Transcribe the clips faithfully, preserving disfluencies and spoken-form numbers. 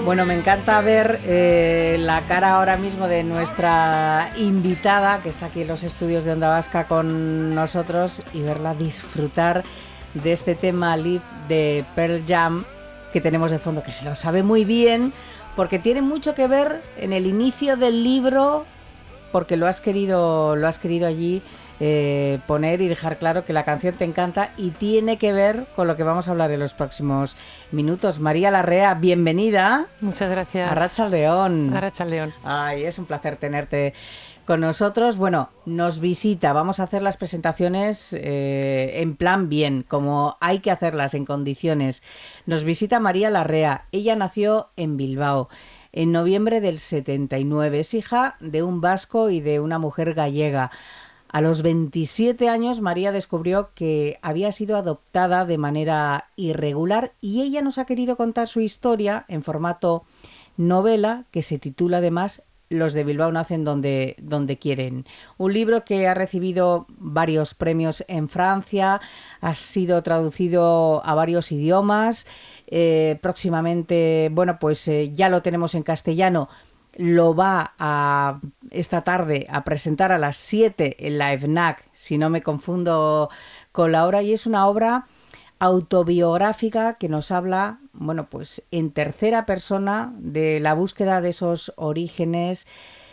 Bueno, me encanta ver eh, la cara ahora mismo de nuestra invitada, que está aquí en los estudios de Onda Vasca con nosotros, y verla disfrutar de este tema Live de Pearl Jam que tenemos de fondo, que se lo sabe muy bien, porque tiene mucho que ver en el inicio del libro, porque lo has querido, lo has querido allí eh, poner y dejar claro que la canción te encanta y tiene que ver con lo que vamos a hablar en los próximos minutos. María Larrea, bienvenida. Muchas gracias. Arratsaldeon. Arratsaldeon. Ay, es un placer tenerte con nosotros. Bueno, nos visita, vamos a hacer las presentaciones eh, en plan bien, como hay que hacerlas en condiciones. Nos visita María Larrea. Ella nació en Bilbao en noviembre del setenta y nueve. Es hija de un vasco y de una mujer gallega. A los veintisiete años, María descubrió que había sido adoptada de manera irregular y ella nos ha querido contar su historia en formato novela, que se titula además Los de Bilbao nacen donde, donde quieren. Un libro que ha recibido varios premios en Francia, ha sido traducido a varios idiomas. Eh, próximamente, bueno, pues eh, ya lo tenemos en castellano. Lo va a esta tarde a presentar a las siete en la FNAC, si no me confundo con la hora, y es una obra autobiográfica que nos habla, bueno, pues en tercera persona de la búsqueda de esos orígenes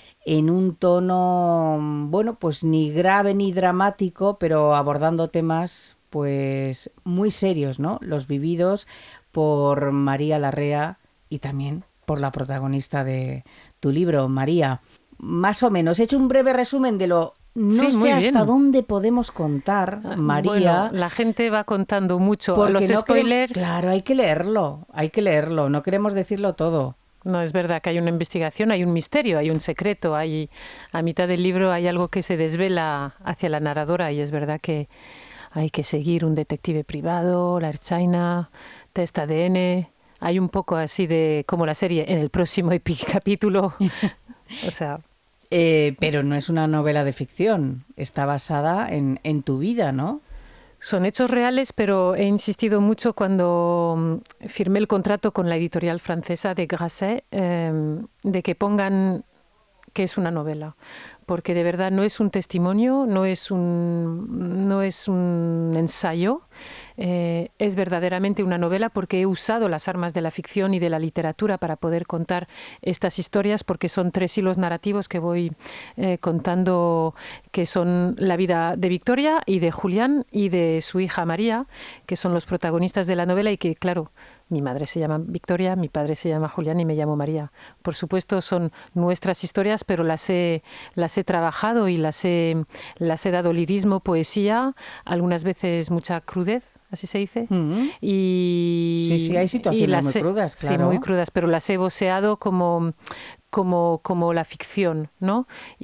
en un tono, bueno, pues ni grave ni dramático, pero abordando temas pues muy serios, ¿no? Los vividos por María Larrea y también por la protagonista de tu libro, María. Más o menos, he hecho un breve resumen de lo... No sí, sé hasta bien. dónde podemos contar, María. Bueno, la gente va contando mucho. Los no spoilers... Queremos, claro, hay que leerlo, hay que leerlo, no queremos decirlo todo. No, es verdad que hay una investigación, hay un misterio, hay un secreto, hay a mitad del libro hay algo que se desvela hacia la narradora y es verdad que hay que seguir un detective privado, la Ertzaina, test A D N... Hay un poco así de como la serie en el próximo capítulo. O sea... Eh, pero no es una novela de ficción, está basada en, en tu vida, ¿no? Son hechos reales, pero he insistido mucho cuando firmé el contrato con la editorial francesa de Grasset eh, de que pongan que es una novela, porque de verdad no es un testimonio, no es un, no es un ensayo, eh, es verdaderamente una novela porque he usado las armas de la ficción y de la literatura para poder contar estas historias, porque son tres hilos narrativos que voy eh, contando, que son la vida de Victoria y de Julián y de su hija María, que son los protagonistas de la novela y que, claro, mi madre se llama Victoria, mi padre se llama Julián y me llamo María. Por supuesto son nuestras historias, pero las he, las he trabajado y las he, las he dado lirismo, poesía, algunas veces mucha crudez, así se dice. Mm-hmm. Y, sí, sí, hay situaciones muy he, crudas, claro. Sí, muy crudas, pero las he voceado como... Como, como la ficción, ¿no?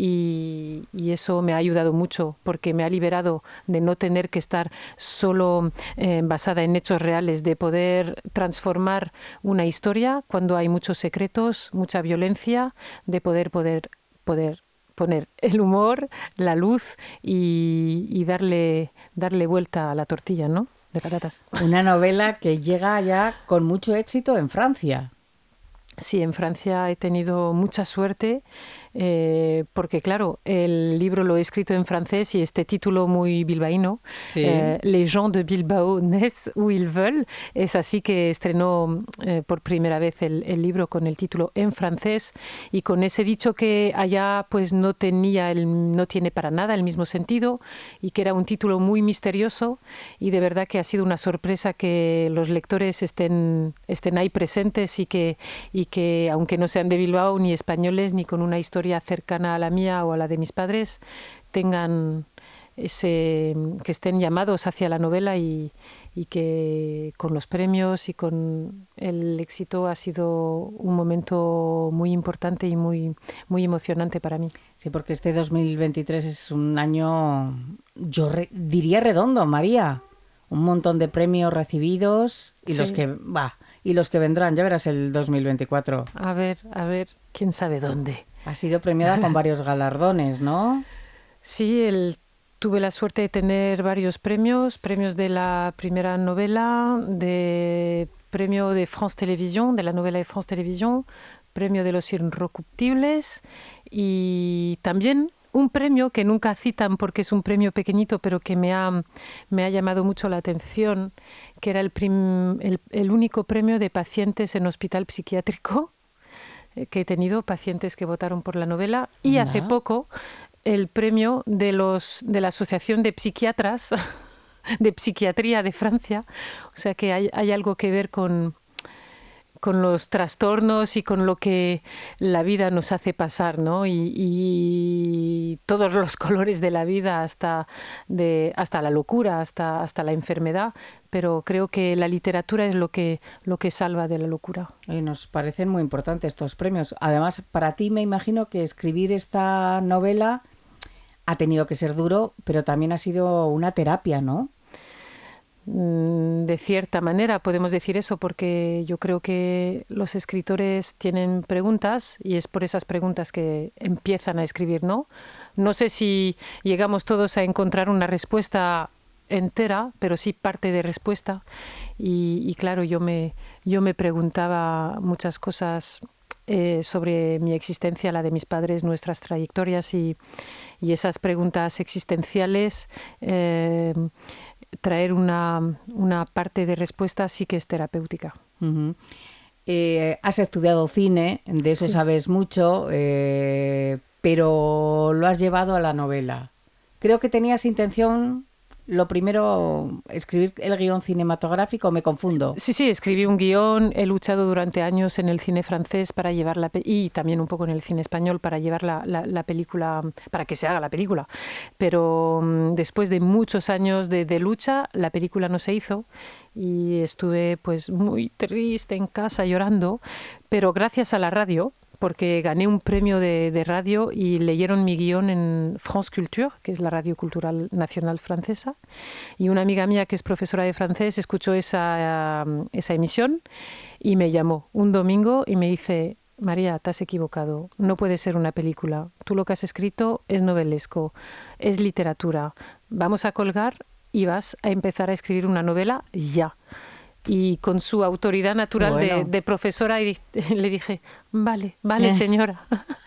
Y, y eso me ha ayudado mucho porque me ha liberado de no tener que estar solo eh, basada en hechos reales, de poder transformar una historia cuando hay muchos secretos, mucha violencia, de poder, poder, poder poner el humor, la luz y, y darle, darle vuelta a la tortilla, ¿no? De patatas. Una novela que llega ya con mucho éxito en Francia. Sí, en Francia he tenido mucha suerte eh, porque, claro, el libro lo he escrito en francés y este título muy bilbaíno, sí. eh, Les gens de Bilbao naissent où ils veulent, es así que estrenó eh, por primera vez el, el libro con el título en francés y con ese dicho que allá pues no tenía, el, no tiene para nada el mismo sentido y que era un título muy misterioso y de verdad que ha sido una sorpresa que los lectores estén, estén ahí presentes y que y que aunque no sean de Bilbao ni españoles ni con una historia cercana a la mía o a la de mis padres, tengan ese, que estén llamados hacia la novela y, y que con los premios y con el éxito ha sido un momento muy importante y muy, muy emocionante para mí. Sí, porque este dos mil veintitrés es un año, yo re, diría redondo, María. Un montón de premios recibidos y sí. los que va y los que vendrán, ya verás el dos mil veinticuatro. A ver, a ver, quién sabe dónde. Ha sido premiada con varios galardones, ¿no? Sí, el, tuve la suerte de tener varios premios, premios de la primera novela, de premio de France Télévisions, de la novela de France Télévisions, premio de los Inrecuptibles y también un premio que nunca citan porque es un premio pequeñito, pero que me ha, me ha llamado mucho la atención, que era el, prim, el, el único premio de pacientes en hospital psiquiátrico eh, que he tenido, pacientes que votaron por la novela, y hace poco el premio de, los, de la Asociación de Psiquiatras de Psiquiatría de Francia, o sea que hay, hay algo que ver con... con los trastornos y con lo que la vida nos hace pasar, ¿no? Y, y todos los colores de la vida, hasta, de, hasta la locura, hasta, hasta la enfermedad, pero creo que la literatura es lo que, lo que salva de la locura. Y nos parecen muy importantes estos premios. Además, para ti me imagino que escribir esta novela ha tenido que ser duro, pero también ha sido una terapia, ¿no? De cierta manera podemos decir eso, porque yo creo que los escritores tienen preguntas y es por esas preguntas que empiezan a escribir, ¿no? No sé si llegamos todos a encontrar una respuesta entera, pero sí parte de respuesta. Y, y claro, yo me, yo me preguntaba muchas cosas eh, sobre mi existencia, la de mis padres, nuestras trayectorias y, y esas preguntas existenciales. Eh, traer una, una parte de respuesta sí que es terapéutica. Uh-huh. Eh, has estudiado cine, de eso sí. Sabes mucho, eh, pero lo has llevado a la novela. Creo que tenías intención, lo primero, escribir el guión cinematográfico, ¿me confundo? Sí, sí, escribí un guión, he luchado durante años en el cine francés para llevar la pe- y también un poco en el cine español para llevar la, la, la película, para que se haga la película. Pero um, después de muchos años de, de lucha, la película no se hizo y estuve pues muy triste en casa llorando, pero gracias a la radio, porque gané un premio de, de radio y leyeron mi guión en France Culture, que es la radio cultural nacional francesa, y una amiga mía que es profesora de francés escuchó esa, esa emisión y me llamó un domingo y me dice: María, te has equivocado, no puede ser una película, tú lo que has escrito es novelesco, es literatura, vamos a colgar y vas a empezar a escribir una novela ya. Y con su autoridad natural bueno. de, de profesora y le dije, vale, vale, señora.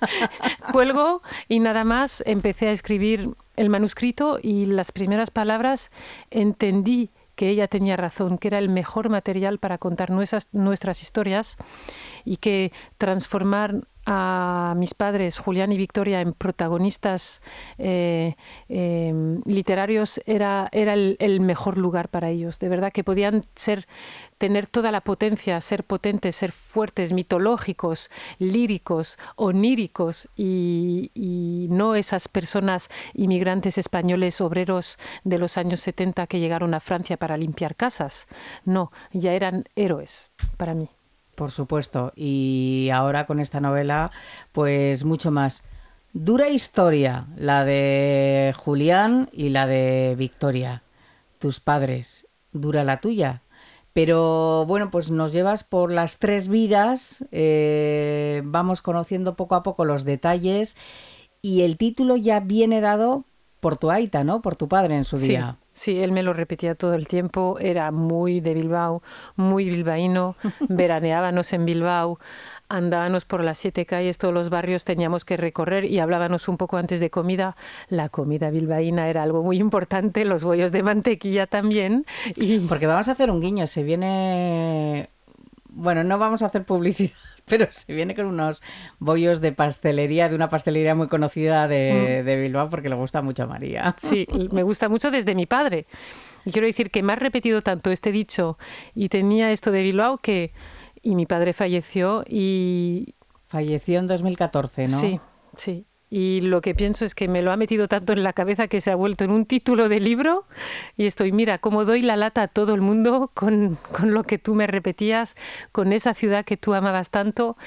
Cuelgo y nada más empecé a escribir el manuscrito y las primeras palabras entendí que ella tenía razón, que era el mejor material para contar nuestras, nuestras historias y que transformar a mis padres, Julián y Victoria, en protagonistas eh, eh, literarios era, era el, el mejor lugar para ellos. De verdad que podían ser, tener toda la potencia, ser potentes, ser fuertes, mitológicos, líricos, oníricos y, y no esas personas inmigrantes españoles obreros de los años setenta que llegaron a Francia para limpiar casas. No, ya eran héroes para mí. Por supuesto, y ahora con esta novela, pues mucho más. Dura historia, la de Julián y la de Victoria, tus padres, dura la tuya. Pero bueno, pues nos llevas por las tres vidas, eh, vamos conociendo poco a poco los detalles y el título ya viene dado por tu aita, ¿no? Por tu padre en su sí. día. Sí, él me lo repetía todo el tiempo, era muy de Bilbao, muy bilbaíno, veraneábamos en Bilbao, andábamos por las siete calles, todos los barrios teníamos que recorrer y hablábamos un poco antes de comida. La comida bilbaína era algo muy importante, los bollos de mantequilla también. Y... Porque vamos a hacer un guiño, se viene... Bueno, no vamos a hacer publicidad, pero se viene con unos bollos de pastelería, de una pastelería muy conocida de, mm. de Bilbao, porque le gusta mucho a María. Sí, me gusta mucho desde mi padre. Y quiero decir que me ha repetido tanto este dicho y tenía esto de Bilbao que... Y mi padre falleció y... Falleció en dos mil catorce, ¿no? Sí, sí. Y lo que pienso es que me lo ha metido tanto en la cabeza que se ha vuelto en un título de libro y estoy, mira, cómo doy la lata a todo el mundo con, con lo que tú me repetías, con esa ciudad que tú amabas tanto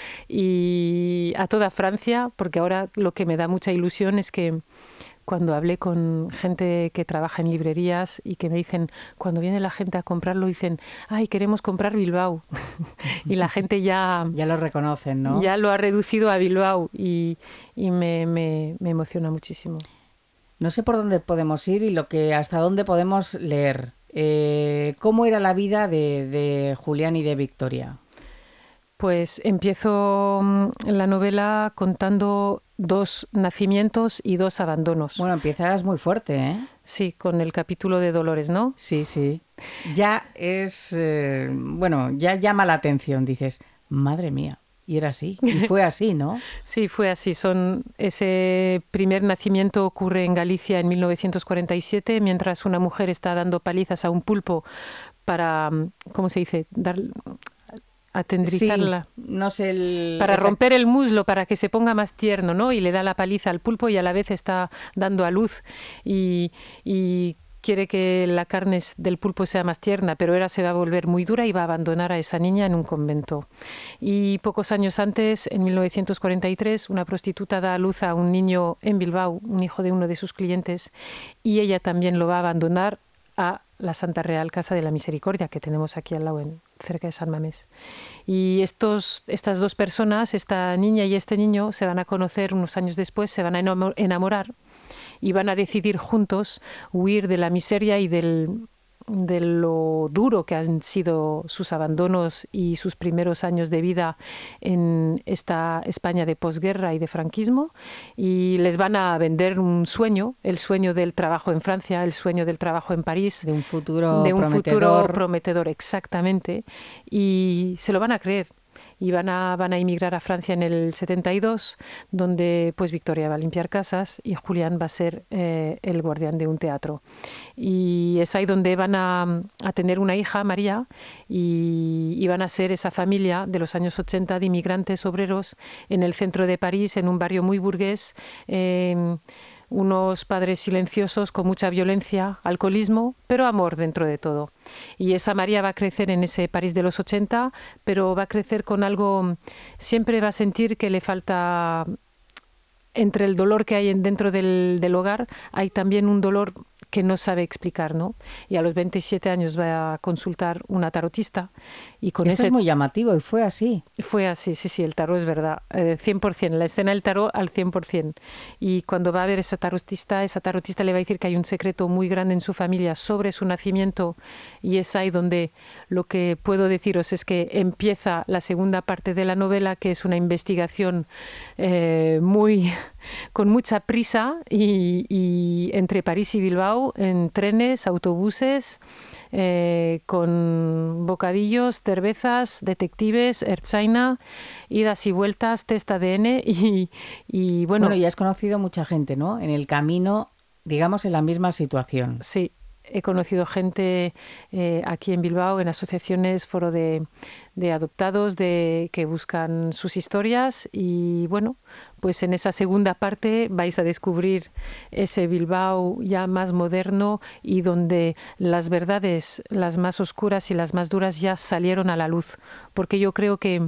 y a toda Francia, porque ahora lo que me da mucha ilusión es que cuando hablé con gente que trabaja en librerías y que me dicen, cuando viene la gente a comprarlo, dicen, ay, queremos comprar Bilbao. Y la gente ya... Ya lo reconocen, ¿no? Ya lo ha reducido a Bilbao y, y me, me, me emociona muchísimo. No sé por dónde podemos ir y lo que hasta dónde podemos leer. Eh, ¿Cómo era la vida de, de Julián y de Victoria? Pues empiezo mm, la novela contando dos nacimientos y dos abandonos. Bueno, empiezas muy fuerte, ¿eh? Sí, con el capítulo de Dolores, ¿no? Sí, sí. Ya es, eh, bueno, ya llama la atención, dices, madre mía, y era así, y fue así, ¿no? Sí, fue así. Son, ese primer nacimiento ocurre en Galicia en mil novecientos cuarenta y siete, mientras una mujer está dando palizas a un pulpo para, mm, ¿cómo se dice? Dar, Sí, atendrizarla. no sé el... Para exact- romper el muslo, para que se ponga más tierno, ¿no? Y le da la paliza al pulpo y a la vez está dando a luz y, y quiere que la carne del pulpo sea más tierna, pero ahora se va a volver muy dura y va a abandonar a esa niña en un convento. Y pocos años antes, en mil novecientos cuarenta y tres, una prostituta da a luz a un niño en Bilbao, un hijo de uno de sus clientes, y ella también lo va a abandonar a la Santa Real Casa de la Misericordia, que tenemos aquí al lado, en, cerca de San Mamés. Y estos, estas dos personas, esta niña y este niño, se van a conocer unos años después, se van a enamorar y van a decidir juntos huir de la miseria y del, de lo duro que han sido sus abandonos y sus primeros años de vida en esta España de posguerra y de franquismo, y les van a vender un sueño, el sueño del trabajo en Francia, el sueño del trabajo en París, De un futuro de un futuro prometedor. prometedor, exactamente, y se lo van a creer. Y van a, van a emigrar a Francia en el setenta y dos, donde pues Victoria va a limpiar casas y Julián va a ser eh, el guardián de un teatro. Y es ahí donde van a, a tener una hija, María, y, y van a ser esa familia de los años ochenta de inmigrantes obreros en el centro de París, en un barrio muy burgués, eh, unos padres silenciosos con mucha violencia, alcoholismo, pero amor dentro de todo. Y esa María va a crecer en ese París de los ochenta, pero va a crecer con algo, siempre va a sentir que le falta, entre el dolor que hay dentro del, del hogar, hay también un dolor que no sabe explicar, ¿no? Y a los veintisiete años va a consultar una tarotista y con Esto es ese... muy llamativo y fue así. Fue así, sí, sí, el tarot es verdad, eh, cien por ciento, la escena del tarot al cien por ciento. Y cuando va a ver esa tarotista, esa tarotista le va a decir que hay un secreto muy grande en su familia sobre su nacimiento, y es ahí donde lo que puedo deciros es que empieza la segunda parte de la novela, que es una investigación eh, muy... con mucha prisa y, y entre París y Bilbao, en trenes, autobuses, eh, con bocadillos, cervezas, detectives, Ertzaina, idas y vueltas, test A D N y, y bueno... Bueno, y has conocido mucha gente, ¿no? En el camino, digamos, en la misma situación. Sí, he conocido gente eh, aquí en Bilbao, en asociaciones, foro de, de adoptados de, que buscan sus historias, y bueno, pues en esa segunda parte vais a descubrir ese Bilbao ya más moderno y donde las verdades, las más oscuras y las más duras, ya salieron a la luz, porque yo creo que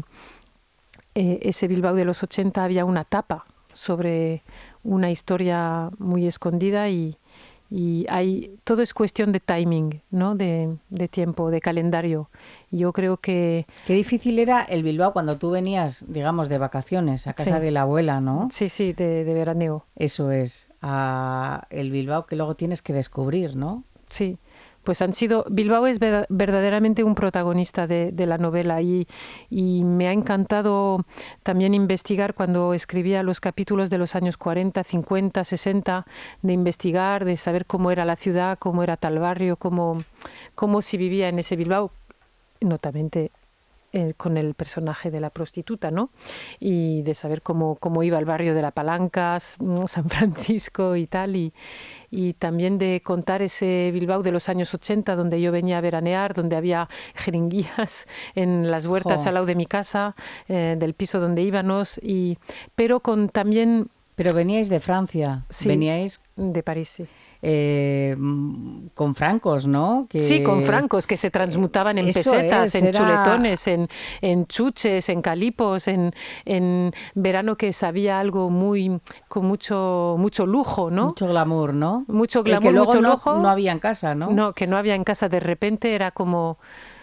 eh, ese Bilbao de los ochenta había una tapa sobre una historia muy escondida, y y hay, todo es cuestión de timing, ¿no? De, de tiempo, de calendario. Yo creo que... Qué difícil era el Bilbao cuando tú venías, digamos, de vacaciones a casa Sí, de la abuela, ¿no? sí, sí, de, de veraneo. Eso es, a el Bilbao que luego tienes que descubrir, ¿no? Sí, pues han sido... Bilbao es ver- verdaderamente un protagonista de, de la novela, y, y me ha encantado también investigar cuando escribía los capítulos de los años cuarenta, cincuenta, sesenta, de investigar, de saber cómo era la ciudad, cómo era tal barrio, cómo, cómo se vivía en ese Bilbao, notamente eh, con el personaje de la prostituta, ¿no? Y de saber cómo, cómo iba el barrio de la Palancas, ¿no? San Francisco y tal, y, y también de contar ese Bilbao de los años ochenta, donde yo venía a veranear, donde había jeringuillas en las huertas Jo. al lado de mi casa, eh, del piso donde íbamos, y, pero con también... Pero veníais de Francia, Sí, veníais de París, sí. eh, mm, con francos, ¿no? Sí, con Que francos que se transmutaban en eso pesetas, es, en era chuletones, en, en chuches, en calipos, en, en verano que sabía algo muy, con mucho, mucho lujo, ¿no? mucho glamour, ¿no? Mucho El que glamour, luego mucho no, no lujo. había en casa, ¿no? No, que no había en casa. De repente era como,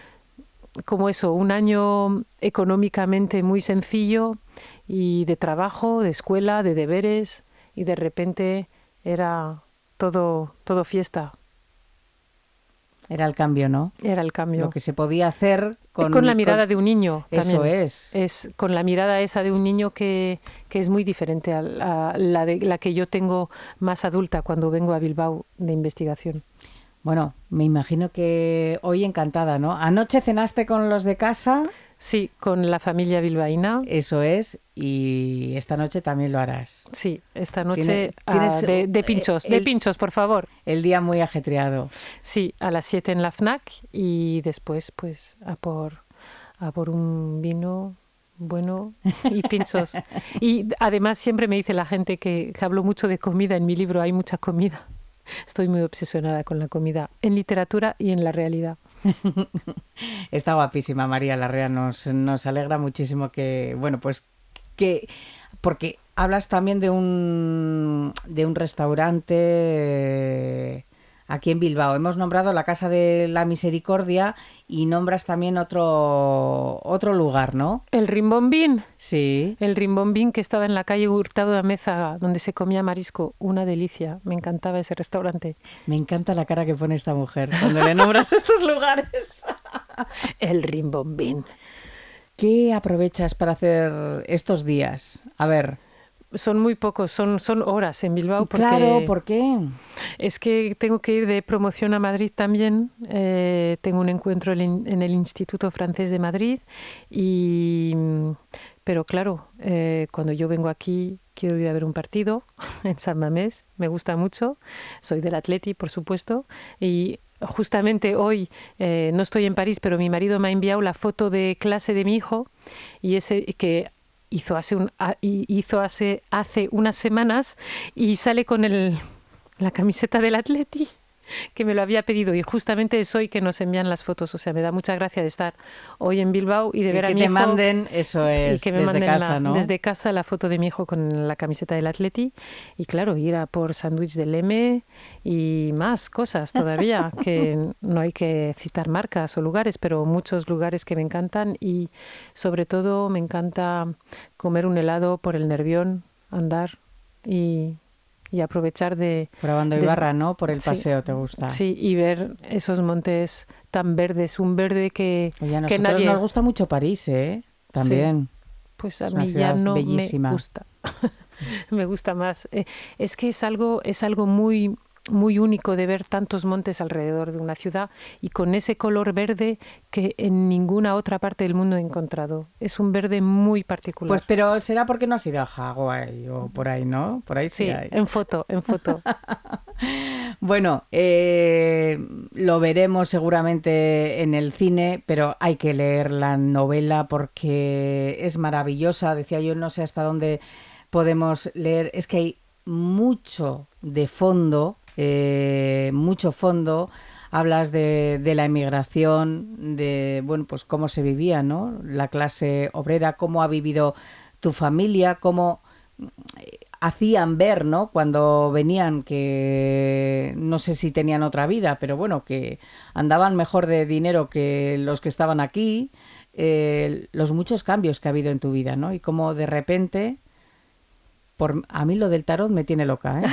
como eso, un año económicamente muy sencillo y de trabajo, de escuela, de deberes, y de repente era todo, todo fiesta. Era el cambio, ¿no? Era el cambio. Lo que se podía hacer con... Con la mirada con... de un niño. Eso también. es. Es con la mirada esa de un niño que, que es muy diferente a la, a la, de, la que yo tengo más adulta cuando vengo a Bilbao de investigación. Bueno, me imagino que hoy encantada, ¿no? ¿Anoche cenaste con los de casa? Sí, con la familia bilbaína. Eso es, y esta noche también lo harás. Sí, esta noche ¿Tienes, uh, de, de pinchos, el, de pinchos, por favor. El día muy ajetreado. Sí, a las siete en la FNAC y después pues a por, a por un vino bueno y pinchos. Y además siempre me dice la gente que, que hablo mucho de comida, en mi libro hay mucha comida. Estoy muy obsesionada con la comida, en literatura y en la realidad. Está guapísima María Larrea, nos, nos alegra muchísimo que, bueno, pues que, porque hablas también de un, de un restaurante eh, aquí en Bilbao. Hemos nombrado la Casa de la Misericordia y nombras también otro, otro lugar, ¿no? El Rimbombín. Sí. El Rimbombín que estaba en la calle Hurtado de Amézaga, donde se comía marisco. Una delicia. Me encantaba ese restaurante. Me encanta la cara que pone esta mujer cuando le nombras estos lugares. El Rimbombín. ¿Qué aprovechas para hacer estos días? A ver. Son muy pocos, son, son horas en Bilbao. Porque claro, ¿por qué? Es que tengo que ir de promoción a Madrid también. Eh, tengo un encuentro en el Instituto Francés de Madrid. Y, pero claro, eh, cuando yo vengo aquí quiero ir a ver un partido en San Mamés. Me gusta mucho. Soy del Atleti, por supuesto. Y justamente hoy eh, no estoy en París, pero mi marido me ha enviado la foto de clase de mi hijo y ese que hizo hace un hizo hace hace unas semanas y sale con el la camiseta del Atleti que me lo había pedido y justamente es hoy que nos envían las fotos, o sea, me da mucha gracia de estar hoy en Bilbao y de y ver que a mi te hijo manden, eso es, y que me desde manden casa, la, ¿no? desde casa la foto de mi hijo con la camiseta del Atleti y claro, ir a por sándwich del M y más cosas todavía, que no hay que citar marcas o lugares, pero muchos lugares que me encantan y sobre todo me encanta comer un helado por el Nervión, andar y y aprovechar de... Por Abando de, Ibarra, ¿no? Por el paseo, sí, ¿te gusta? Sí, y ver esos montes tan verdes, un verde que, Oye, a que nosotros nadie... nos gusta mucho París, ¿eh? También. Sí, pues a es una mí ya no bellísima. me gusta. Me gusta más. Eh, es que es algo, es algo muy... muy único de ver tantos montes alrededor de una ciudad y con ese color verde que en ninguna otra parte del mundo he encontrado. Es un verde muy particular. Pues pero será porque no has ido a Hawái o por ahí, ¿no? Por ahí sí, sí hay. en foto, en foto. Bueno, eh, lo veremos seguramente en el cine, pero hay que leer la novela porque es maravillosa. Decía yo, no sé hasta dónde podemos leer. Es que hay mucho de fondo. Eh, mucho fondo, hablas de, de la emigración, de bueno, pues cómo se vivía, ¿no? La clase obrera, cómo ha vivido tu familia, cómo hacían ver, ¿no? Cuando venían que no sé si tenían otra vida, pero bueno, que andaban mejor de dinero que los que estaban aquí, eh, los muchos cambios que ha habido en tu vida, ¿no? Y cómo de repente, por a mí lo del tarot me tiene loca, ¿eh?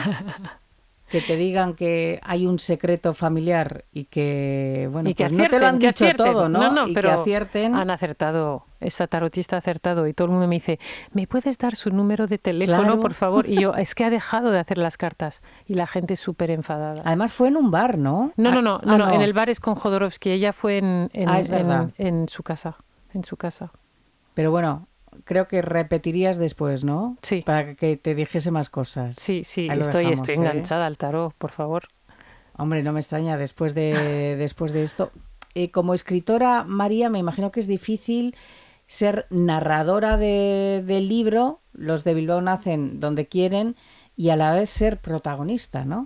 Que te digan que hay un secreto familiar y que, bueno, y que pues acierten, no te lo han que dicho acierten. todo, ¿no? No, no, y pero que acierten. Han acertado, esta tarotista ha acertado y todo el mundo me dice, ¿me puedes dar su número de teléfono, Claro. por favor? Y yo, es que ha dejado de hacer las cartas y la gente es súper enfadada. Además fue en un bar, ¿no? No, no, no, ah, no, no, no, en el bar es con Jodorowsky, ella fue en, en, ah, es verdad. en, en su casa, en su casa. Pero bueno, creo que repetirías después, ¿no? Sí. Para que te dijese más cosas. Sí, sí, Ahí lo estoy, dejamos, estoy ¿eh? enganchada al tarot, por favor. Hombre, no me extraña después de, después de esto. Eh, como escritora, María, me imagino que es difícil ser narradora de, del libro, Los de Bilbao nacen donde quieren, y a la vez ser protagonista, ¿no?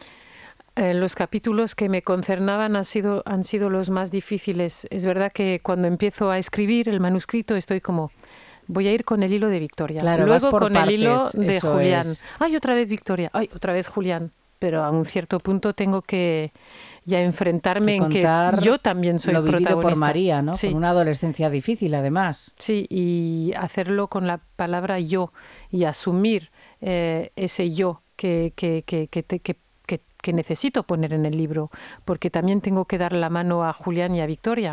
Eh, los capítulos que me concernaban han sido, han sido los más difíciles. Es verdad que cuando empiezo a escribir el manuscrito estoy como... Voy a ir con el hilo de Victoria. Claro, luego vas por con partes, el hilo de eso Julián. es. Ay, otra vez Victoria. Ay, otra vez Julián. Pero a un cierto punto tengo que ya enfrentarme Que en que yo también soy lo vivido protagonista. por María, ¿no? Sí. Con una adolescencia difícil, además. Sí, y hacerlo con la palabra yo y asumir eh, ese yo que, que, que, que, te, que, que que necesito poner en el libro, porque también tengo que dar la mano a Julián y a Victoria,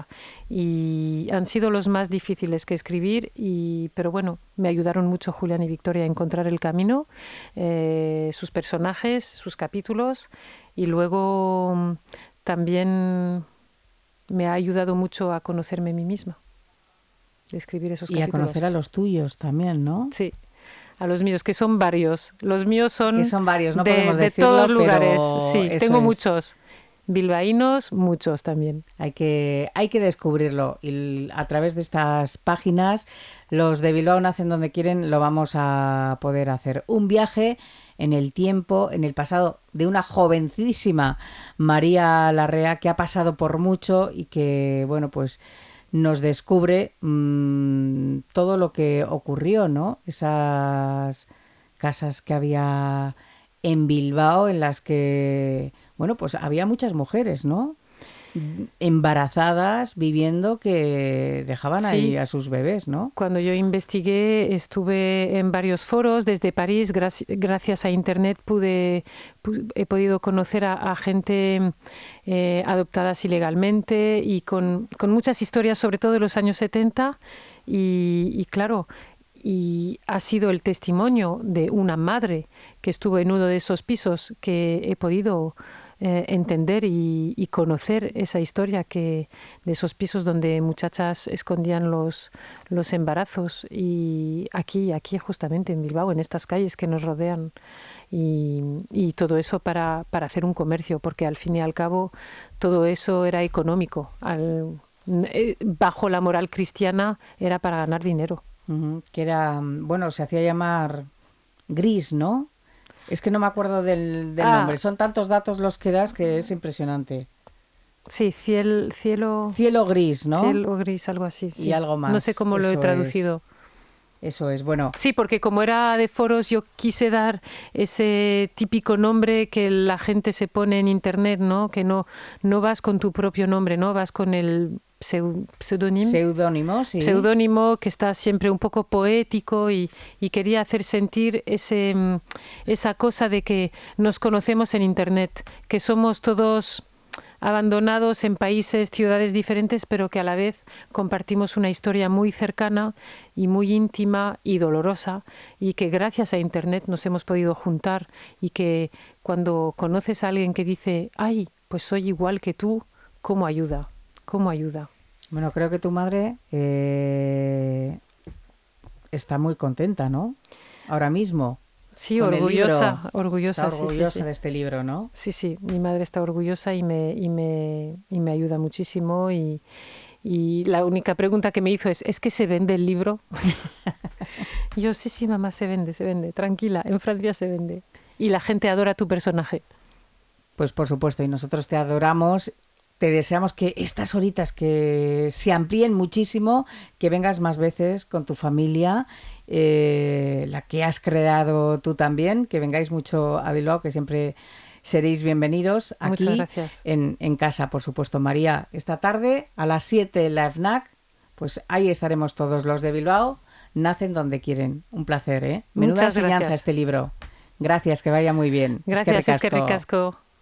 y han sido los más difíciles que escribir, y, pero bueno, me ayudaron mucho Julián y Victoria a encontrar el camino, eh, sus personajes, sus capítulos, y luego también me ha ayudado mucho a conocerme a mí misma, de escribir esos y capítulos. Y a conocer a los tuyos también, ¿no? Sí. A los míos, que son varios. Los míos son, que son varios, no de, podemos de decirlo, todos lugares. pero Sí, eso tengo es. muchos. Bilbaínos, muchos también. Hay que, hay que descubrirlo. Y a través de estas páginas, los de Bilbao Nacen Donde Quieren, lo vamos a poder hacer. Un viaje en el tiempo, en el pasado, de una jovencísima María Larrea, que ha pasado por mucho y que, bueno, pues nos descubre mmm, todo lo que ocurrió, ¿no? Esas casas que había en Bilbao en las que, bueno, pues había muchas mujeres, ¿no? Embarazadas, viviendo, que dejaban Sí. ahí a sus bebés, ¿no? Cuando yo investigué, estuve en varios foros desde París. Graci- gracias a Internet pude, pu- he podido conocer a, a gente eh, adoptadas ilegalmente y con, con muchas historias, sobre todo de los años setenta. Y, y claro, y ha sido el testimonio de una madre que estuvo en uno de esos pisos que he podido eh, entender y, y conocer esa historia que de esos pisos donde muchachas escondían los, los embarazos, y aquí, aquí justamente en Bilbao, en estas calles que nos rodean, y, y todo eso para, para hacer un comercio, porque al fin y al cabo todo eso era económico. Al, eh, bajo la moral cristiana era para ganar dinero. Uh-huh. Que era, bueno, se hacía llamar Gris, ¿no? Es que no me acuerdo del, del Ah. nombre. Son tantos datos los que das que es impresionante. Sí, ciel, cielo... Cielo gris, ¿no? Cielo gris, algo así. Sí. Y algo más. No sé cómo lo he Eso traducido. Es. Eso es, bueno. Sí, porque como era de foros, yo quise dar ese típico nombre que la gente se pone en internet, ¿no? Que no, no vas con tu propio nombre, ¿no? Vas con el pseu- pseudónimo. Seudónimo, sí. Pseudónimo, que está siempre un poco poético, y, y quería hacer sentir ese, esa cosa de que nos conocemos en internet, que somos todos abandonados en países, ciudades diferentes, pero que a la vez compartimos una historia muy cercana y muy íntima y dolorosa, y que gracias a Internet nos hemos podido juntar, y que cuando conoces a alguien que dice, ay, pues soy igual que tú, ¿cómo ayuda? ¿Cómo ayuda? Bueno, creo que tu madre eh, está muy contenta, ¿no? Ahora mismo. Sí, con orgullosa, el libro. orgullosa. Está orgullosa sí, sí, sí. de este libro, ¿no? Sí, sí, mi madre está orgullosa y me, y me, y me ayuda muchísimo, y, y la única pregunta que me hizo es, ¿es que se vende el libro? Y yo, sí, sí, mamá, se vende, se vende, tranquila, en Francia se vende. Y la gente adora tu personaje. Pues por supuesto, y nosotros te adoramos. Te deseamos que estas horitas que se amplíen muchísimo, que vengas más veces con tu familia, eh, la que has creado tú también, que vengáis mucho a Bilbao, que siempre seréis bienvenidos aquí. Muchas gracias. En, en casa, por supuesto. María, esta tarde a las siete en la FNAC, pues ahí estaremos todos los de Bilbao. Nacen donde quieren. Un placer, ¿eh? Menuda Muchas enseñanza gracias. este libro. Gracias, que vaya muy bien. Gracias, es que ricasco.